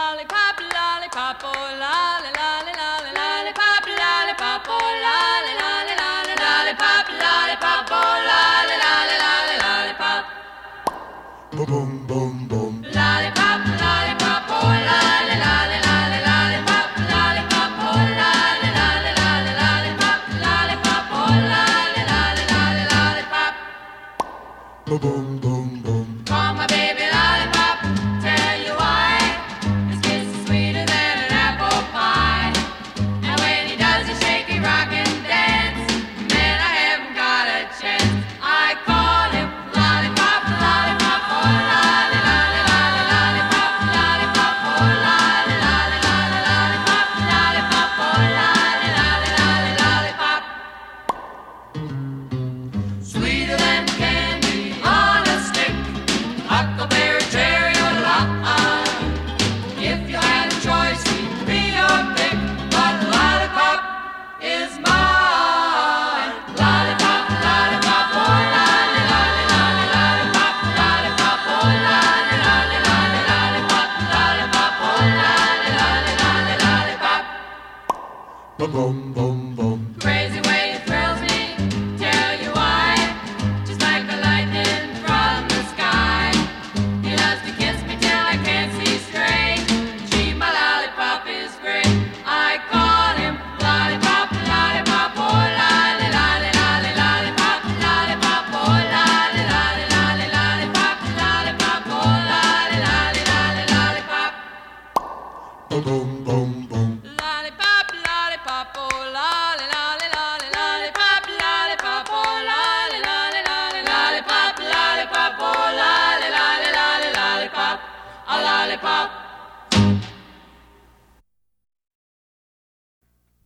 lollipop, oh lolly, lolly, lolly, lollipop, lollipop, oh lolly, lolly, lolly, lollipop, lollipop, oh lolly, lolly, lolly, lollipop. Boom, boom, boom, boom. Lollipop, lollipop, oh lolly, lolly, lolly, lollipop, lollipop, oh lolly, lolly, lolly, lollipop, lollipop, oh lolly, lolly, lolly, lollipop. Boom, boom, boom, boom. Call my baby lollipop, tell you why. His kiss is sweeter than an apple pie. And when he does a shaky rock and dance, man, I haven't got a chance. I call him lollipop, lollipop, oh lolly, lolly, lolly, lollipop, lollipop, oh lolly, lolly, lolly, lollipop, lollipop, oh lolly, lolly, lolly, lollipop. Sweeter than candy on a stick, huckleberry, cherry, or lime. If you had a choice, he'd be your pick, but lollipop is mine. Lollipop, lollipop, oh lolly, lolly, lolly, lollipop, lollipop, oh lolly, lolly, lolly, lollipop, lollipop, oh lolly, lolly, lolly, lollipop. Boom, boom, boom, boom. Crazy way it thrills me, tell you why. Just like the lightning from the sky. He loves to kiss me till I can't see straight. Gee, my lollipop is great. I call him lollipop, lollipop, oh lolly, lolly, lolly, lollipop, lollipop, oh lolly, lolly, lolly, lollipop, lollipop, oh lolly, lolly, lolly, lollipop. Boom, boom, boom, boom. Lollipop, lollipop, oh lolly, lolly, lolly, lollipop, lollipop, oh lolly, lolly, lolly, lollipop, lollipop, oh lolly, lolly, lolly, lollipop, a lollipop.